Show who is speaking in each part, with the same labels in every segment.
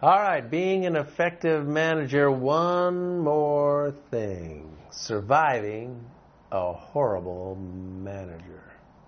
Speaker 1: All right, being an effective manager, one more thing. Surviving a horrible manager.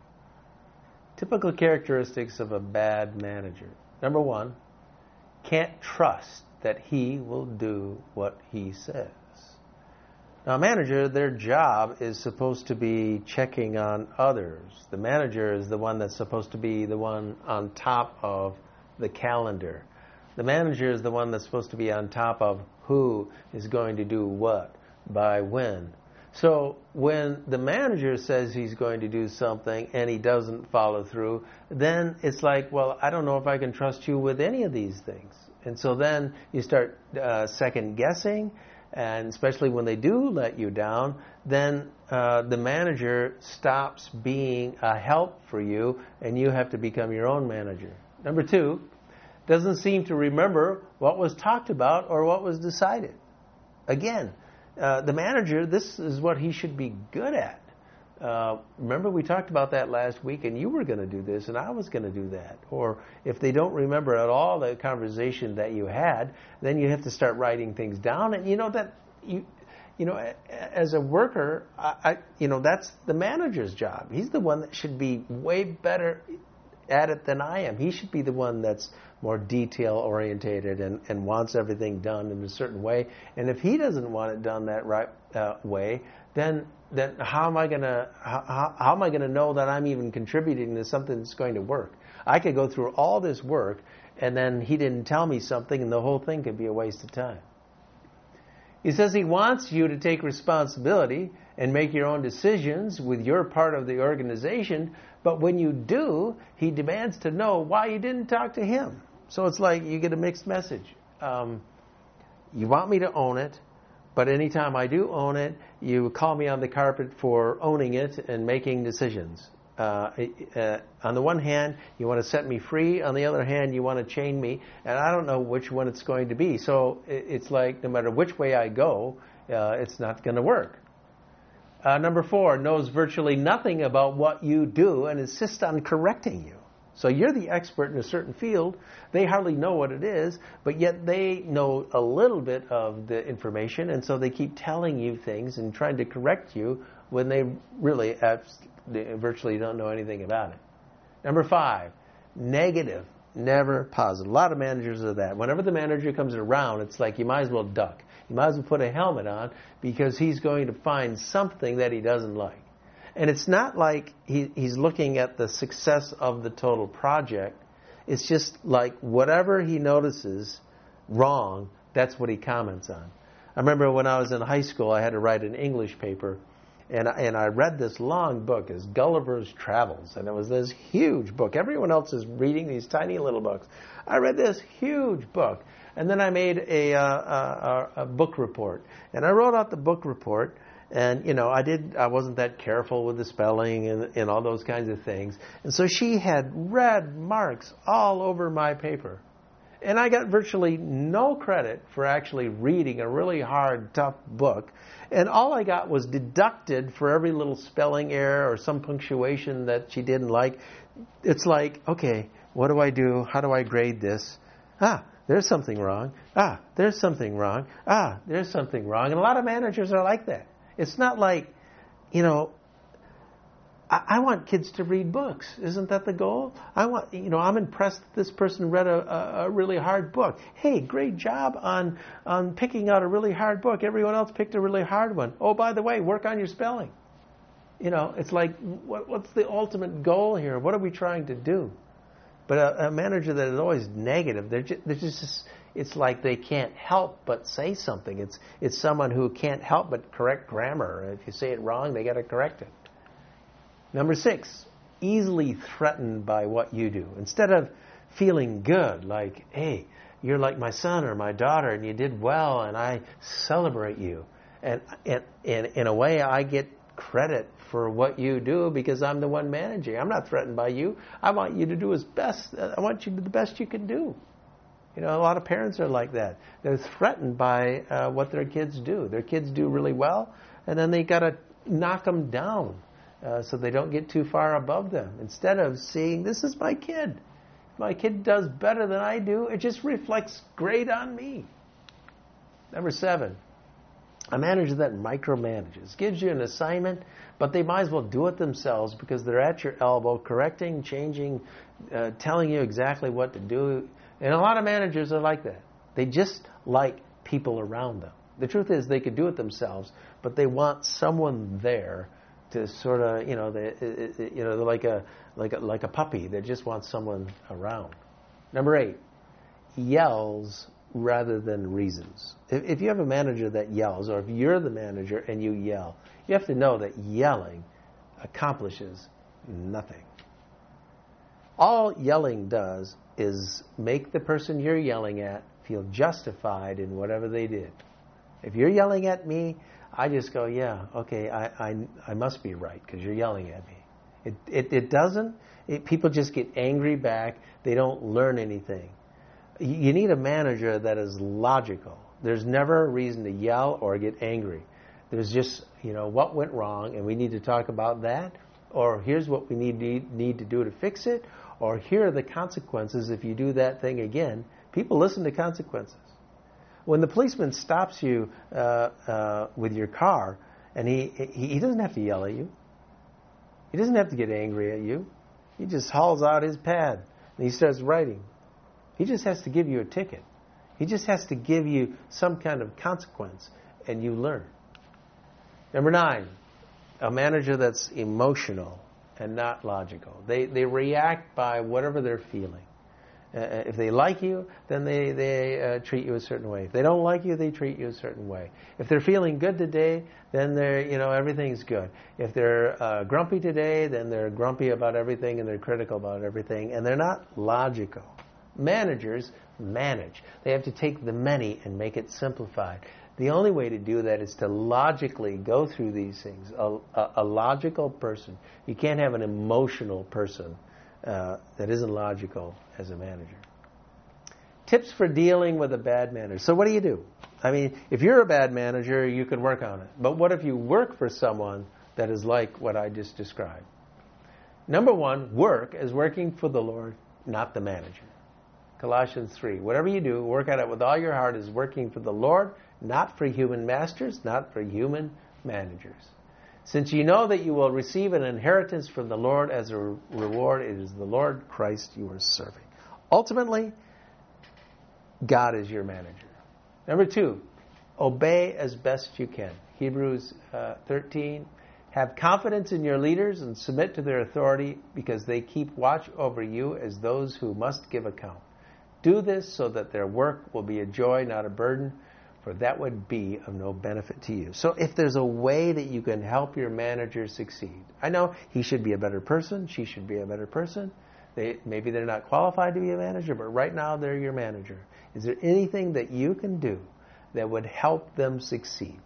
Speaker 1: Typical characteristics of a bad manager. Number one, can't trust that he will do what he says. Now, a manager, their job is supposed to be checking on others. The manager is the one that's supposed to be the one on top of the calendar. The manager is the one that's supposed to be on top of who is going to do what, by when. So when the manager says he's going to do something and he doesn't follow through, then it's like, well, I don't know if I can trust you with any of these things. And so then you start second guessing, and especially when they do let you down, then the manager stops being a help for you and you have to become your own manager. Number two, doesn't seem to remember what was talked about or what was decided. Again, the manager, this is what he should be good at. Remember we talked about that last week, and you were going to do this and I was going to do that. Or if they don't remember at all the conversation that you had, then you have to start writing things down. And you know that as a worker, that's the manager's job. He's the one that should be way better at it than I am. He should be the one that's more detail orientated and wants everything done in a certain way. And if he doesn't want it done that right way, then how am I gonna know that I'm even contributing to something that's going to work? I could go through all this work and then he didn't tell me something, and the whole thing could be a waste of time. He says he wants you to take responsibility and make your own decisions with your part of the organization, but when you do, he demands to know why you didn't talk to him. So it's like you get a mixed message. You want me to own it, but anytime I do own it, you call me on the carpet for owning it and making decisions. On the one hand, you want to set me free. On the other hand, you want to chain me, and I don't know which one it's going to be. So it's like no matter which way I go, it's not going to work. Number four, knows virtually nothing about what you do and insists on correcting you. So you're the expert in a certain field. They hardly know what it is, but yet they know a little bit of the information, and so they keep telling you things and trying to correct you when they really virtually don't know anything about it. Number five, negative, never positive. A lot of managers are that. Whenever the manager comes around, it's like you might as well duck. You might as well put a helmet on because he's going to find something that he doesn't like. And it's not like he's looking at the success of the total project. It's just like whatever he notices wrong, that's what he comments on. I remember when I was in high school, I had to write an English paper, and I read this long book, it's Gulliver's Travels, and it was this huge book. Everyone else is reading these tiny little books. I read this huge book, and then I made a book report, and I wrote out the book report. And, I wasn't that careful with the spelling and all those kinds of things. And so she had red marks all over my paper. And I got virtually no credit for actually reading a really hard, tough book. And all I got was deducted for every little spelling error or some punctuation that she didn't like. It's like, okay, what do I do? How do I grade this? There's something wrong. There's something wrong. There's something wrong. And a lot of managers are like that. It's not like, I want kids to read books. Isn't that the goal? I'm impressed that this person read a really hard book. Hey, great job on picking out a really hard book. Everyone else picked a really hard one. Oh, by the way, work on your spelling. It's like, what's the ultimate goal here? What are we trying to do? But a manager that is always negative, it's like they can't help but say something. It's someone who can't help but correct grammar. If you say it wrong, they got to correct it. Number six, easily threatened by what you do. Instead of feeling good, like, hey, you're like my son or my daughter, and you did well, and I celebrate you. And in a way, I get credit for what you do because I'm the one managing. I'm not threatened by you. I want you to do I want you to do the best you can do. A lot of parents are like that. They're threatened by what their kids do. Their kids do really well, and then they got to knock them down so they don't get too far above them. Instead of seeing, this is my kid. my kid does better than I do, it just reflects great on me. Number 7, a manager that micromanages, gives you an assignment, but they might as well do it themselves because they're at your elbow, correcting, changing, telling you exactly what to do. And a lot of managers are like that. They just like people around them. The truth is they could do it themselves, but they want someone there to sort of, they're like a puppy that just wants someone around. Number 8, yells rather than reasons. If you have a manager that yells, or if you're the manager and you yell, you have to know that yelling accomplishes nothing. All yelling does is make the person you're yelling at feel justified in whatever they did. If you're yelling at me, I just go, yeah, okay, I must be right because you're yelling at me. It doesn't. People just get angry back. They don't learn anything. You need a manager that is logical. There's never a reason to yell or get angry. There's just, what went wrong, and we need to talk about that, or here's what we need to do to fix it, or here are the consequences if you do that thing again. People listen to consequences. When the policeman stops you with your car, and he doesn't have to yell at you. He doesn't have to get angry at you. He just hauls out his pad, and he starts writing. He just has to give you a ticket. He just has to give you some kind of consequence, and you learn. Number 9, a manager that's emotional and not logical. They react by whatever they're feeling. If they like you, then they treat you a certain way. If they don't like you, they treat you a certain way. If they're feeling good today, then everything's good. If they're grumpy today, then they're grumpy about everything and they're critical about everything, and they're not logical. Managers manage. They have to take the many and make it simplified. The only way to do that is to logically go through these things. A logical person. You can't have an emotional person that isn't logical as a manager. Tips for dealing with a bad manager. So what do you do? I mean, if you're a bad manager, you can work on it. But what if you work for someone that is like what I just described? Number 1, work as working for the Lord, not the manager. Colossians 3. Whatever you do, work at it with all your heart as working for the Lord, not for human masters, not for human managers. Since you know that you will receive an inheritance from the Lord as a reward, it is the Lord Christ you are serving. Ultimately, God is your manager. Number 2, obey as best you can. Hebrews 13. Have confidence in your leaders and submit to their authority because they keep watch over you as those who must give account. Do this so that their work will be a joy, not a burden, for that would be of no benefit to you. So if there's a way that you can help your manager succeed, I know he should be a better person, she should be a better person. Maybe they're not qualified to be a manager, but right now they're your manager. Is there anything that you can do that would help them succeed?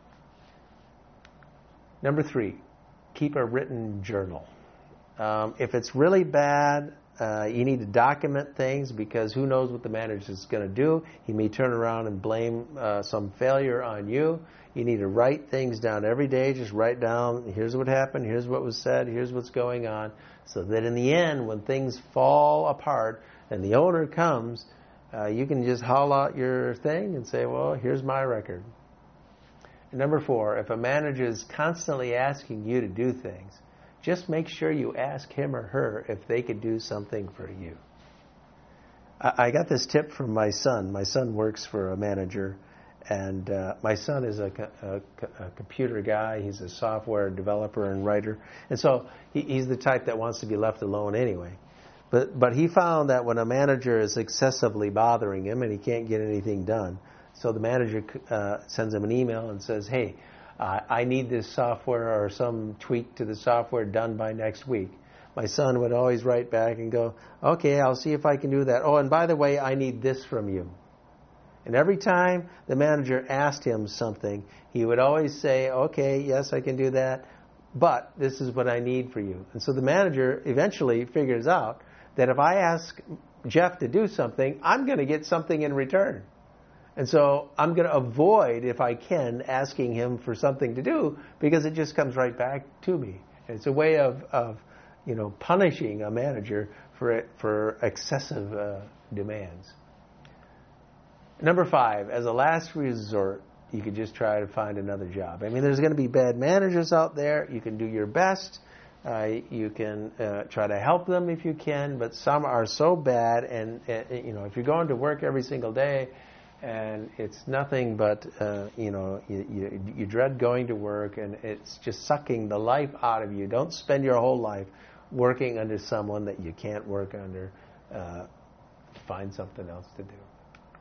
Speaker 1: Number 3, keep a written journal. If it's really bad, you need to document things because who knows what the manager is going to do. He may turn around and blame some failure on you. You need to write things down every day. Just write down, here's what happened, here's what was said, here's what's going on, so that in the end, when things fall apart and the owner comes, you can just haul out your thing and say, well, here's my record. And number 4, if a manager is constantly asking you to do things, just make sure you ask him or her if they could do something for you. I got this tip from my son. My son works for a manager, and my son is a computer guy. He's a software developer and writer. And so he's the type that wants to be left alone anyway. But he found that when a manager is excessively bothering him and he can't get anything done, so the manager sends him an email and says, hey, I need this software or some tweak to the software done by next week. My son would always write back and go, okay, I'll see if I can do that. Oh, and by the way, I need this from you. And every time the manager asked him something, he would always say, okay, yes, I can do that, but this is what I need for you. And so the manager eventually figures out that if I ask Jeff to do something, I'm going to get something in return. And so I'm going to avoid, if I can, asking him for something to do because it just comes right back to me. And it's a way of punishing a manager for excessive demands. Number 5, as a last resort, you could just try to find another job. I mean, there's going to be bad managers out there. You can do your best. You can try to help them if you can, but some are so bad, and if you're going to work every single day, and it's nothing but you dread going to work, and it's just sucking the life out of you. Don't spend your whole life working under someone that you can't work under. Find something else to do.